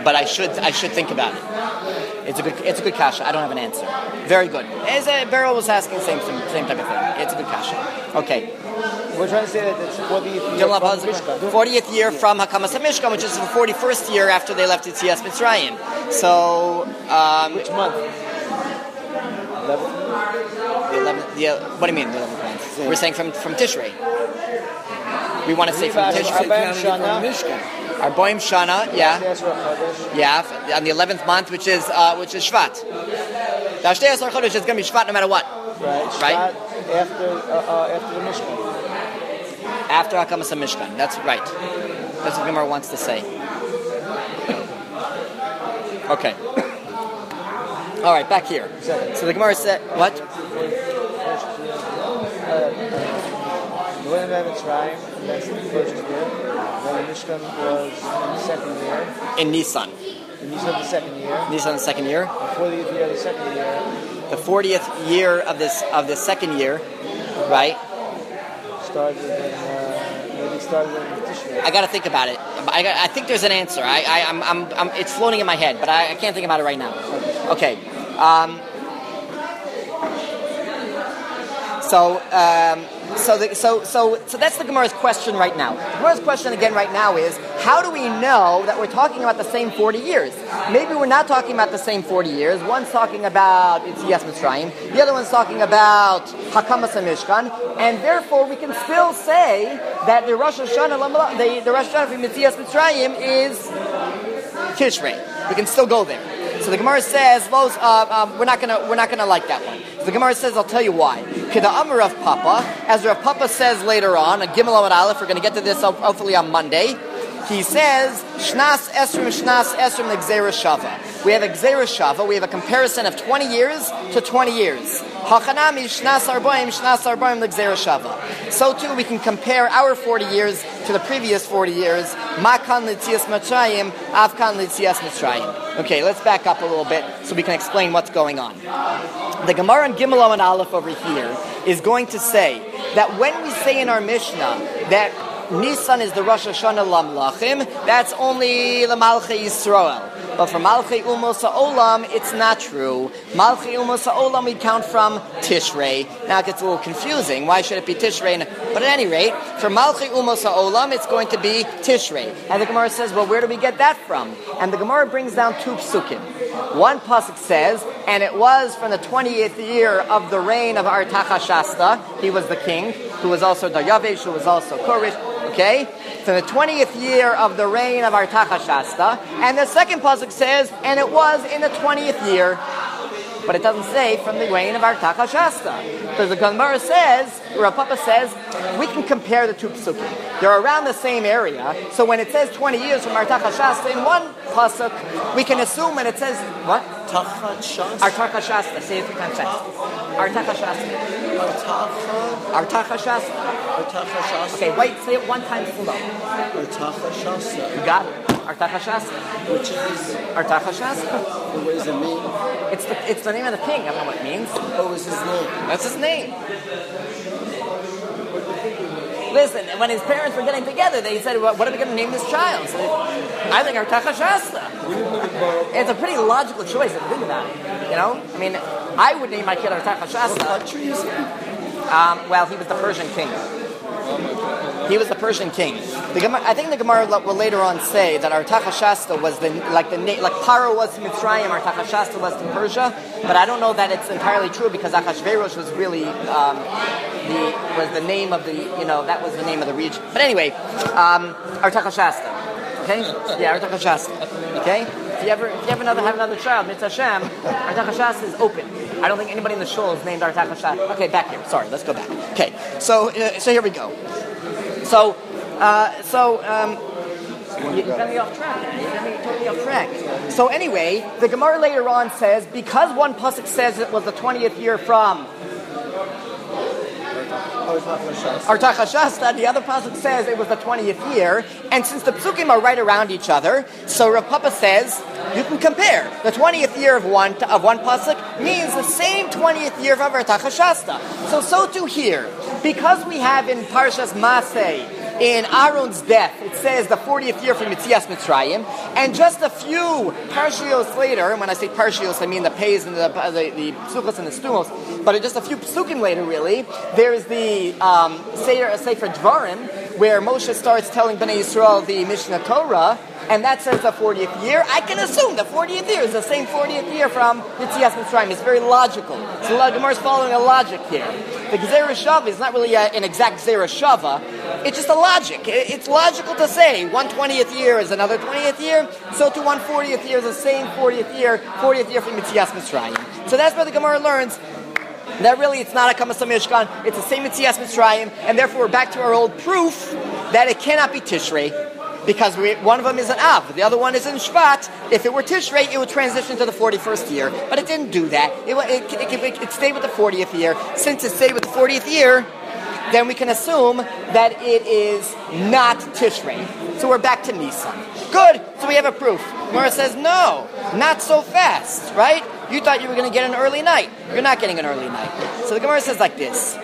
but I should think about it. It's a good kasha. I don't have an answer. Very good. As Beryl was asking, same type of thing. It's a good kasha. Okay. We're trying to say that it's 40th year from Mishkan. 40th year from Hakamas HaMishkan, which is the 41st year after they left Yetzias Mitzrayim. So, which month? 11th. What do you mean, the 11th month? We're saying from Tishrei. We want to say from Tishrei. Arboim Shana, yeah, on the 11th month, which is Shvat. The Ashtei Asar Chodesh is going to be Shvat no matter what. Right. After the Mishkan. After Hakamas HaMishkan. That's right. That's what Gemara wants to say. Okay. All right, back here. So the Gemara said, what? That's the first year. Then the Mishkan was in the second year. In Nisan. In Nisan the second year. Nisan the second year. The 40th year of the second year. The 40th year of this second year, right? Started in Tishrei. I got to think about it. I think there's an answer. I'm it's floating in my head, but I can't think about it right now. Okay. So that's the Gemara's question right now. The Gemara's question again right now is, how do we know that we're talking about the same 40 years? Maybe we're not talking about the same 40 years. One's talking about Yetzias Mitzrayim, the other one's talking about Hakamas HaMishkan, and therefore we can still say that the Rosh Hashanah, the Rosh Hashanah from Yetzias Mitzrayim is Tishrei. We can still go there. So the Gemara says, we're not gonna like that one. So the Gemara says, I'll tell you why. Kida Amar Rav Papa, as Rav Papa says later on, a Gimel Amud Aleph, we're going to get to this hopefully on Monday. He says, Shnas Esrim Gzeira Shava. We have a Gzeira Shava. We have a comparison of 20 years to 20 years. Hachanami Shnas Arboim Gzeira Shava. So too we can compare our 40 years to the previous 40 years. Makan L'Tzias Mitzrayim, Avkan L'Tzias Mitzrayim. Okay, let's back up a little bit so we can explain what's going on. The Gemara in Gimel Amud Aleph over here is going to say that when we say in our Mishnah that Nisan is the Rosh Hashanah Lamlachim, that's only the Malchei Yisrael. But for Malchei Umos HaOlam, it's not true. Malchei Umos HaOlam we count from Tishrei. Now it gets a little confusing. Why should it be Tishrei? But at any rate, for Malchei Umos HaOlam, it's going to be Tishrei. And the Gemara says, well, where do we get that from? And the Gemara brings down two psukim. One pasuk says, and it was from the 20th year of the reign of Artachashasta, he was the king, who was also Daryavesh, who was also Koresh, okay? So the 20th year of the reign of Artachashasta, and the second pasuk says, and it was in the 20th year, but it doesn't say from the reign of Artachashasta. So the Gemara says, Rav Papa says, we can compare the two psukim. They're around the same area, so when it says 20 years from Artachashasta in one pasuk, we can assume when it says, what? Artachashasta. Say it 3 times fast. Artachashasta. Artachashasta. Okay, wait, say it 1 time slow. Artachashasta. You got it. Artachashasta. Which is Artachashasta. What does it mean? It's the name of the king. I don't know what it means. What was his name? That's his name. Listen, when his parents were getting together, they said, what are we going to name this child? So I think Artachashasta. It's a pretty logical choice if you think about it. You know? I mean, I would name my kid Artachashasta. What country is he? Well, he was the Persian king. He was the Persian king. I think the Gemara will later on say that Artachashasta was like Paro was to Mitzrayim, Artachashasta was to Persia, but I don't know that it's entirely true because Achashverosh was really was the name of the that was the name of the region. But anyway, Artachashasta. Okay, yeah, Artachashasta. Okay, if you ever have another child, Mitzvah Hashem, Artachashasta is open. I don't think anybody in the shul is named Artachashasta. Okay, back here. Sorry, let's go back. Okay, so here we go. So you got me off track. You got me totally off track. So anyway, the Gemara later on says, because one pasuk says it was the 20th year from Artachashasta, the other pasuk says it was the 20th year, and since the psukim are right around each other, so Rav Papa says you can compare. The 20th year of one pasuk means the same 20th year of Artachashasta. So too here, because we have in Parshas Masei in Aaron's death, it says the 40th year from Yetzias Mitzrayim, and just a few parshios later, and when I say parshios, I mean the Peis and the Psuchos and the Stumos, but just a few psukim later, really, there's the Sefer Dvarim, where Moshe starts telling Bnei Yisrael the Mishnah Torah, and that says the 40th year. I can assume the 40th year is the same 40th year from Yetzias Mitzrayim. It's very logical. So the Gemara is following a logic here. The Gezerah Shava is not really an exact Gezerah Shava. It's just a logic. It's logical to say 1/20th year is another 20th year, so to 1/40th year is the same 40th year from Yetzias Mitzrayim. So that's where the Gemara learns that really it's not a Kamas Mishkan, it's the same Yetzias Mitzrayim, and therefore we're back to our old proof that it cannot be Tishrei, because one of them is an Av, the other one is in Shvat. If it were Tishrei, it would transition to the 41st year, but it didn't do that. It stayed with the 40th year. Since it stayed with the 40th year, then we can assume that it is not Tishrei. So we're back to Nisan. Good, so we have a proof. Gemara says, no, not so fast, right? You thought you were going to get an early night. You're not getting an early night. So the Gemara says like this.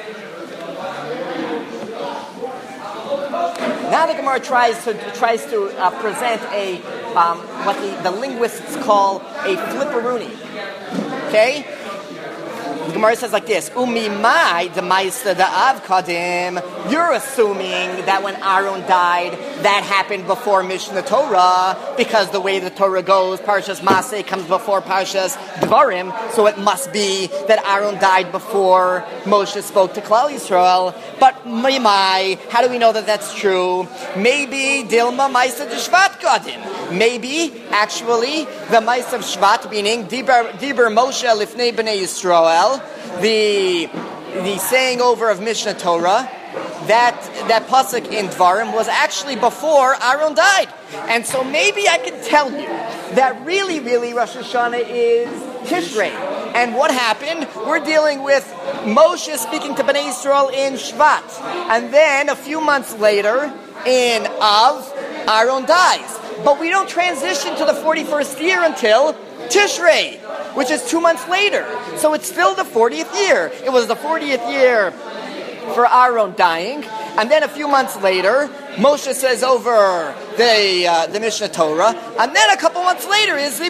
Now the Gemara tries to present a what the linguists call a flipperoonie. Okay? The Gemara says like this: Umimai demaisa da'av kadim. You're assuming that when Aaron died, that happened before Mishnah Torah, because the way the Torah goes, Parshas Maseh comes before Parshas Dvarim, so it must be that Aaron died before Moshe spoke to Klal Yisrael. But Mimai, how do we know that that's true? Maybe Dilma Maisa de Shvat kadim. Maybe actually the Maisa of Shvat, meaning Diber Moshe lifnei bnei Yisrael. The saying over of Mishnah Torah, that pasuk in Dvarim was actually before Aaron died. And so maybe I can tell you that really Rosh Hashanah is Tishrei. And what happened? We're dealing with Moshe speaking to Bnei Yisrael in Shvat. And then a few months later, in Av, Aaron dies. But we don't transition to the 41st year until Tishrei, which is 2 months later. So it's still the 40th year. It was the 40th year for Aaron dying, and then a few months later, Moshe says over the Mishnah Torah, and then a couple months later is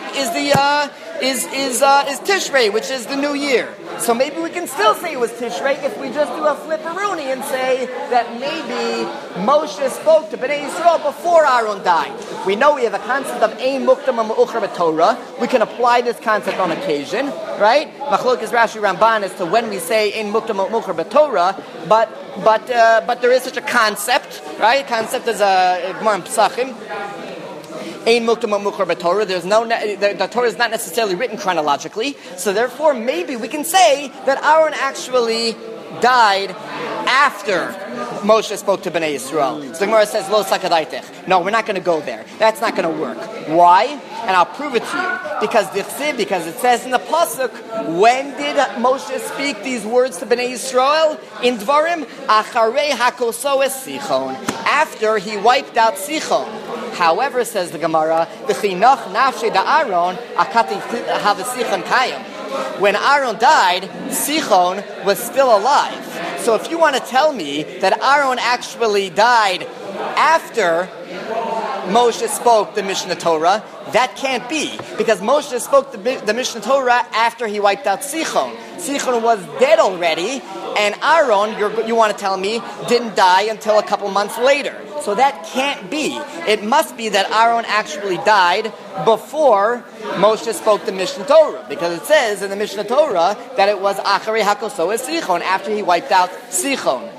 Tishrei, which is the new year. So maybe we can still say it was Tishrei if we just do a flipperoonie and say that maybe Moshe spoke to Bnei Yisrael before Aaron died. We know we have a concept of Ein Muktam Ma'ucher B'Torah. We can apply this concept on occasion, right? Machlokes Rashi Ramban as to when we say Ein Muktam Ma'ucher B'Torah, but there is such a concept, right? Concept is a Gemara in Pesachim. Ein Muktam Ma'ucher B'Torah. The Torah is not necessarily written chronologically, so therefore maybe we can say that Aaron actually died after Moshe spoke to Bnei Yisrael. So the Gemara says, Lo sakadaitech. No, we're not going to go there. That's not going to work. Why? And I'll prove it to you. Because it says in the pasuk, when did Moshe speak these words to Bnei Yisrael? In Dvarim, Acharei hakoso es Sichon. After he wiped out Sichon. However, says the Gemara, V'chinach nafshe da'aron akati havasichon kayim. When Aaron died, Sichon was still alive. So if you want to tell me that Aaron actually died after Moshe spoke the Mishnah Torah, that can't be, because Moshe spoke the Mishnah Torah after he wiped out Sichon. Sichon was dead already, and Aaron, you want to tell me, didn't die until a couple months later. So that can't be. It must be that Aaron actually died before Moshe spoke the Mishnah Torah, because it says in the Mishnah Torah that it was Acharei hakoso es Sichon, after he wiped out Sichon.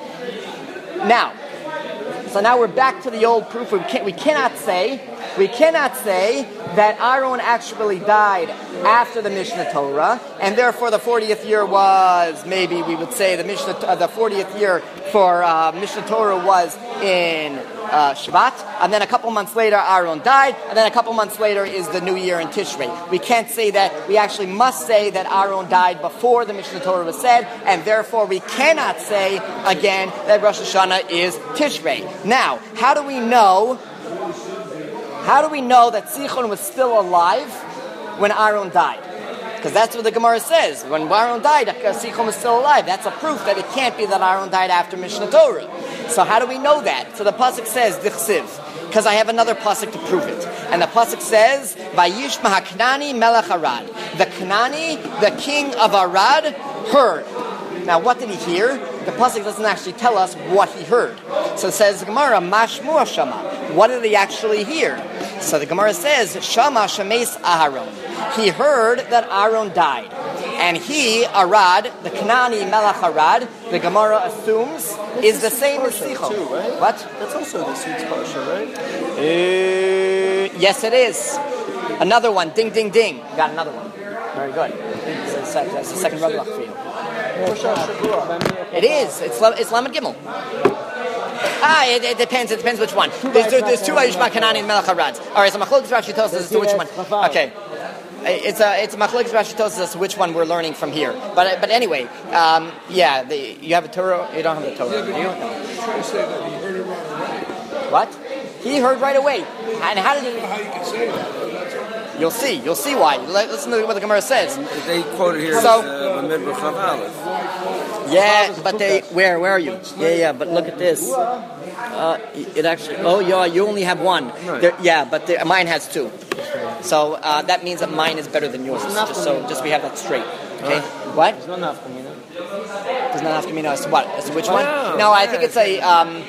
So now we're back to the old proof. We cannot say that Aaron actually died after the Mishnah Torah, and therefore the 40th year was, maybe we would say the 40th year for Mishnah Torah was in Shvat, and then a couple months later Aaron died, and then a couple months later is the new year in Tishrei. We can't say that. We actually must say that Aaron died before the Mishnah Torah was said, and therefore we cannot say again that Rosh Hashanah is Tishrei. Now, how do we know that Sichon was still alive when Aaron died? Because that's what the Gemara says. When Aaron died, Sichon was still alive. That's a proof that it can't be that Aaron died after Mishnah Torah. So how do we know that? So the pasuk says dichsiv, because I have another pasuk to prove it. And the pasuk says, Vayishma HaKnani Melech Arad. The Knani, the king of Arad, heard. Now, what did he hear? The pasuk doesn't actually tell us what he heard. So it says, Gemara, Mashmu Shama. What did he actually hear? So the Gemara says, Shama Shemes Aharon. He heard that Aaron died. And he, Arad, the Knani Melech Arad, the Gemara assumes, is the same as Sichon. Too, right? What? That's also the seeds parsha, right? Yes, it is. Another one. Ding, ding, ding. Got another one. Very good. That's the second rug lock for you. It is. It's Lamed Gimel. It depends. It depends which one. There's two Ayishma Kanani and Melech Harad. All right, so Machlokes Rashi tells us as to which one. Okay. It's Machlokes Rashi tells us which one we're learning from here. But anyway, you have a Torah. You don't have the Torah, do you? No. Trying to say that he heard it right away. What? He heard right away. And how did I don't know how you can say that. You'll see why. Listen to what the Gemara says. They quoted here So- Bamidbar Chav Aleph. Yeah, but where are you? Yeah, but look at this. It actually, you only have one. But mine has two. So that means that mine is better than yours. Just we have that straight. Okay? What? There's no nafkamina. There's not enough as to what? As to which one? Wow. No, I think it's a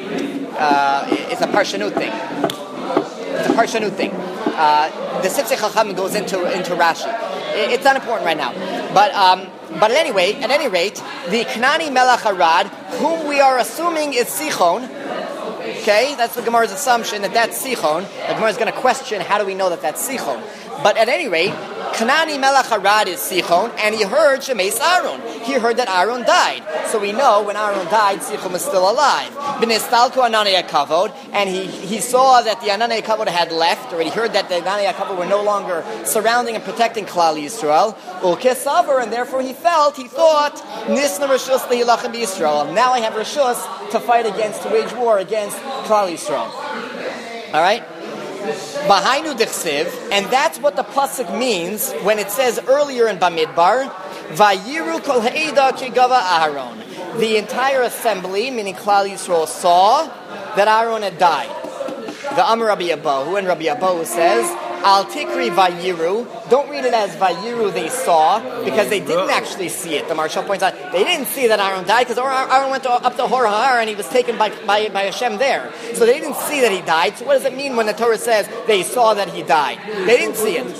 Parshanut thing. It's a Parshanut thing. The Sifsei Chacham goes into Rashi. It's not important right now. But at any rate, the Knani Melech Arad, whom we are assuming is Sichon, okay, that's the Gemara's assumption that that's Sichon. The Gemara is going to question, how do we know that that's Sichon? But at any rate, Knani Melech Arad is Sichon, and he heard Shemes Aaron. He heard that Aaron died. So we know when Aaron died, Sichon was still alive. B'nistalku Ananei Kavod, and he saw that the Ananei Kavod had left, or he heard that the Ananei Kavod were no longer surrounding and protecting Klal Yisrael. Ulkesaver, and therefore he thought, Nisna Rishus Lehilachem Yisrael. Now I have Rishus to fight against, to wage war against Klal Yisrael. All right? Bahainu Dichsiv, and that's what the pasuk means when it says earlier in Bamidbar, Vayiru Kol Ha'eda Ki Gava Aharon. The entire assembly, meaning Klal Yisrael, saw that Aaron had died. The Amar Rabbi Abahu, and Rabbi Abahu says, Al Tikri Vayiru. Don't read it as Vayiru they saw, because they didn't actually see it. The Marshal points out, they didn't see that Aaron died, because Aaron went up to Hor HaHar and he was taken by Hashem there. So they didn't see that he died. So what does it mean when the Torah says they saw that he died? They didn't see it.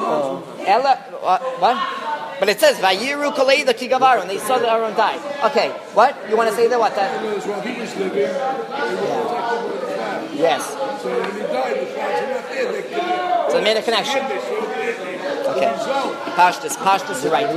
What? But it says, Vayiru Kolei the Kigavar, and they saw that Aaron died. Okay, what? You want to say that? What? While he was living, they were protected with the flag. Yes. So when he died, the flags were not there. So they made a connection. Okay. Pashtus, you're right.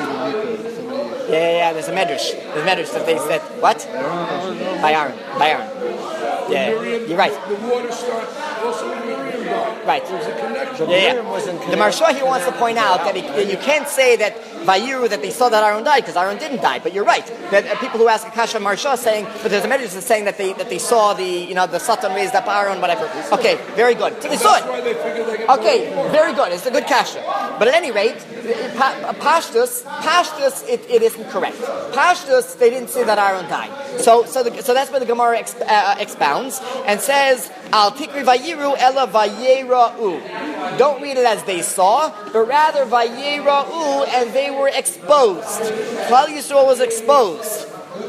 Yeah, there's a medrash. That they said, what? By Aaron. Yeah, you're right. The water started also when Miriam died. Right. There's a connection. Yeah. The Marsha here wants to point out that you can't say that Vayiru, that they saw that Aaron died, because Aaron didn't die. But you're right. That people who ask Akasha Marsha saying, but there's a medrash that's saying that they saw the Satan raised up Aaron, whatever. Okay, very good. So they saw That's why they figured they could Okay, very good. It's a good kasha. But at any rate, Pashtus, it isn't correct. Pashtus, they didn't say that Aaron died. So that's where the Gemara expounds and says, Al Tikri Vayiru Ela Vayera'u. Don't read it as they saw, but rather Vayera'u, and they were exposed. Klal Yisrael was exposed.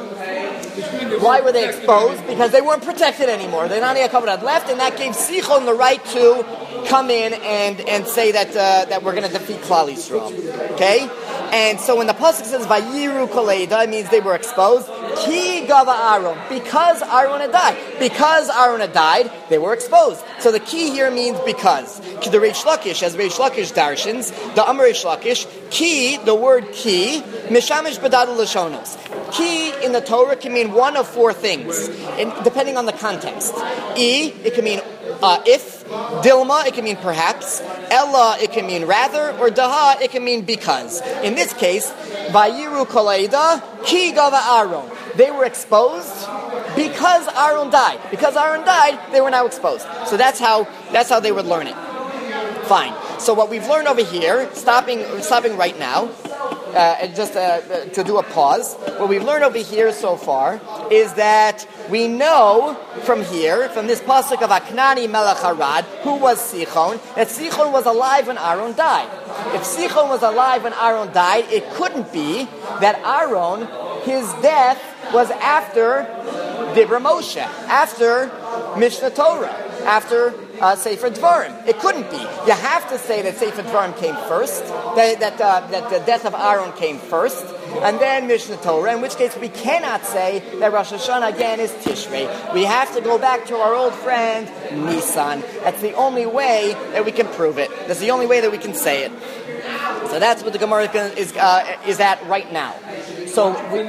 Why were they exposed? Because they weren't protected anymore. The Ananei Kavod had left, and that gave Sichon the right to come in and say that we're going to defeat Klal Yisrael. Okay? And so when the pasuk says Vayiru Koleida, it means they were exposed. Ki Gava Aaron, because Aaron had died. Because Aaron had died, they were exposed. So the key here means because. The Reish Lakish, as Reish Lakish darshins, the Amar Reish Lakish, ki, the word ki, mishamish badadu l'shonos. Ki in the Torah can mean one of four things, depending on the context. It can mean if. Dilma, it can mean perhaps. Ella, it can mean rather. Or Daha, it can mean because. In this case, Vayiru Koleida, Ki Gava Aaron. They were exposed because Aaron died. Because Aaron died, they were now exposed. So that's how they would learn it. Fine. So what we've learned over here, stopping right now, to do a pause, what we've learned over here so far is that we know from here, from this pasuk of Aknani Melech Arad, who was Sichon, that Sichon was alive when Aaron died. If Sichon was alive when Aaron died, it couldn't be that Aaron, his death was after Dibra Moshe, after Mishnah Torah, after Sefer Dvarim. It couldn't be. You have to say that Sefer Dvarim came first, that the death of Aaron came first, and then Mishnah Torah, in which case we cannot say that Rosh Hashanah again is Tishrei. We have to go back to our old friend Nisan. That's the only way that we can prove it. That's the only way that we can say it. So that's what the Gemara is at right now. So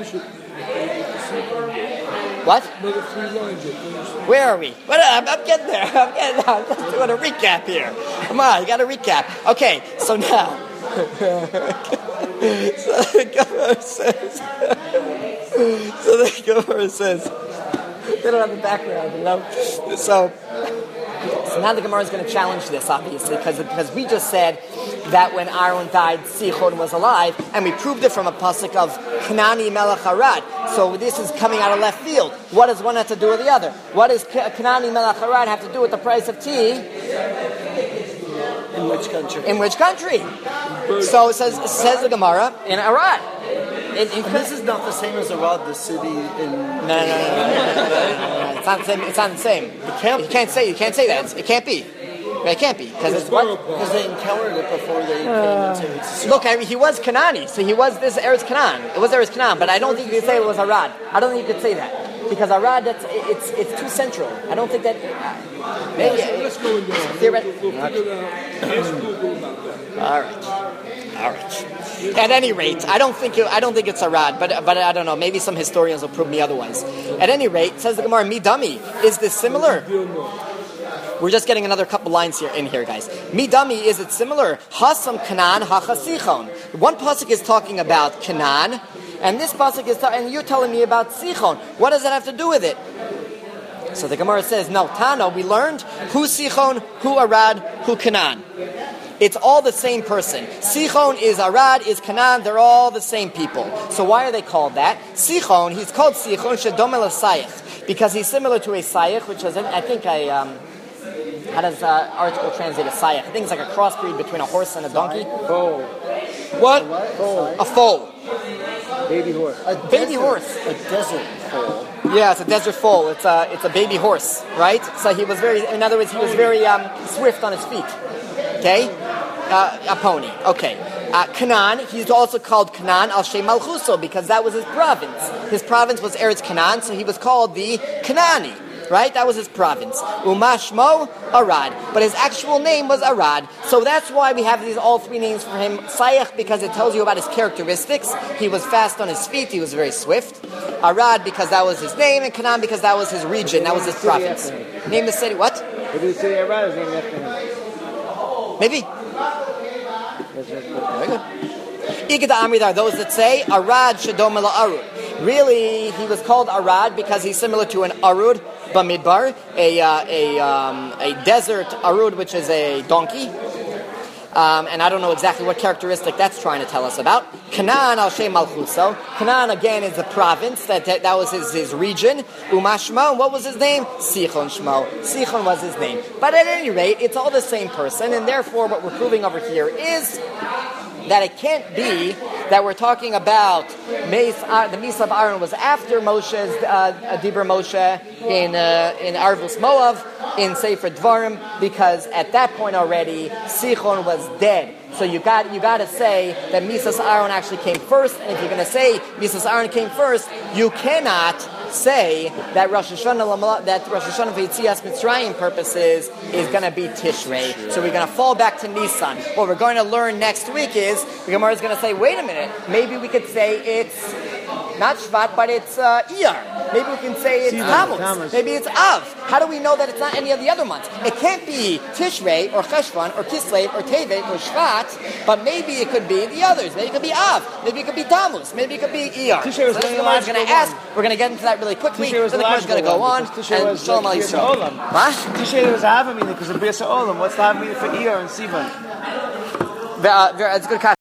what? Where are we? I'm getting there. I'm just doing a recap here. Come on, you got to recap. Okay, so now. So the Gemara says, they don't have the background, you know? So now the Gemara is going to challenge this, obviously, because we just said that when Aaron died, Sichon was alive, and we proved it from a pasuk of Kanani Melech Arad. So this is coming out of left field. What does one have to do with the other? What does Kanani Melech Arad have to do with the price of tea? In which country? In which country? So it says the Gemara in Arad. This is not the same as Arad, the city in... No. It's not the same. It's not the same. You can't say that. It can't be. It can't be because it's what? Because they encountered it before they came into it. Look, he was Kanani, so he was this Eretz Canaan. It was Eretz Canaan, but I don't think you could say it was Arad. I don't think you could say that because Arad, it's too central. I don't think that. Maybe Let's go in there. We'll figure it out. Let's Google about that. All right. At any rate, I don't think it's Arad, but I don't know. Maybe some historians will prove me otherwise. At any rate, says the Gemara, Midami, is this similar? We're just getting another couple lines in here, guys. Midami, is it similar? Hasam Kanan Hachasichon. One pasuk is talking about Canaan, and this pasuk is and you're telling me about Sichon. What does that have to do with it? So the Gemara says, no, Tana, we learned who Sichon, who Arad, who Canaan. It's all the same person. Sichon is Arad, is Canaan, they're all the same people. So why are they called that? Sichon, he's called Sichon, Shedomel Sayich, because he's similar to a Sayich, which is, I think, how does article translate a Sayich? I think it's like a crossbreed between a horse and a donkey. Foal. What? Foal. A foal. Baby horse. Baby horse. A desert foal. Yeah, it's a desert foal. It's a baby horse, right? So he was very swift on his feet. Okay? A pony. Okay. Canaan, he's also called Canaan al Shem Malchuso because that was his province. His province was Eretz Canaan, so he was called the Canaani. Right? That was his province. Umashmo, Arad. But his actual name was Arad. So that's why we have all three names for him. Sayach, because it tells you about his characteristics. He was fast on his feet. He was very swift. Arad, because that was his name. And Canaan, because that was his region. That was his province. Name the city. What? What did he say Arad is named after him? Maybe. Very good. Igda Amrid are those that say Arad Shadom Ela Arud. Really, he was called Arad because he's similar to an Arud Bamidbar, a desert Arud, which is a donkey. And I don't know exactly what characteristic that's trying to tell us about. Canaan al Shem Malchuso. Canaan again is the province that was his region. Umashmo, what was his name? Sichon Shmo. Sichon was his name. But at any rate, it's all the same person, and therefore what we're proving over here is that it can't be that we're talking about the Misa of Aaron was after Moshe's Dibur Moshe in Arvus Moav in Sefer Dvarim, because at that point already Sichon was dead. So you got to say that Misas Aaron actually came first, and if you're going to say Misas Aaron came first, you cannot say that Rosh Hashanah for Yetzias Mitzrayim purposes is going to be Tishrei. So we're going to fall back to Nisan. What we're going to learn next week is the Gemara is going to say, wait a minute, maybe we could say it's not Shvat, but it's Iyar. Maybe we can say it's Tammuz. Maybe it's Av. How do we know that it's not any of the other months? It can't be Tishrei or Cheshvan or Kislev or Tevet or Shvat, but maybe it could be the others. Maybe it could be Av. Maybe it could be Tammuz. Maybe it could be Iyar. So this Gemara is going to ask. We're going to get into that really quickly. Then the Gemara is going to go on. And Shalom Al Yisrael. What? Tishrei was a Hava meaning because of Birsa Olam. What's the Hava meaning for Iyar and Sivan? It's a good question.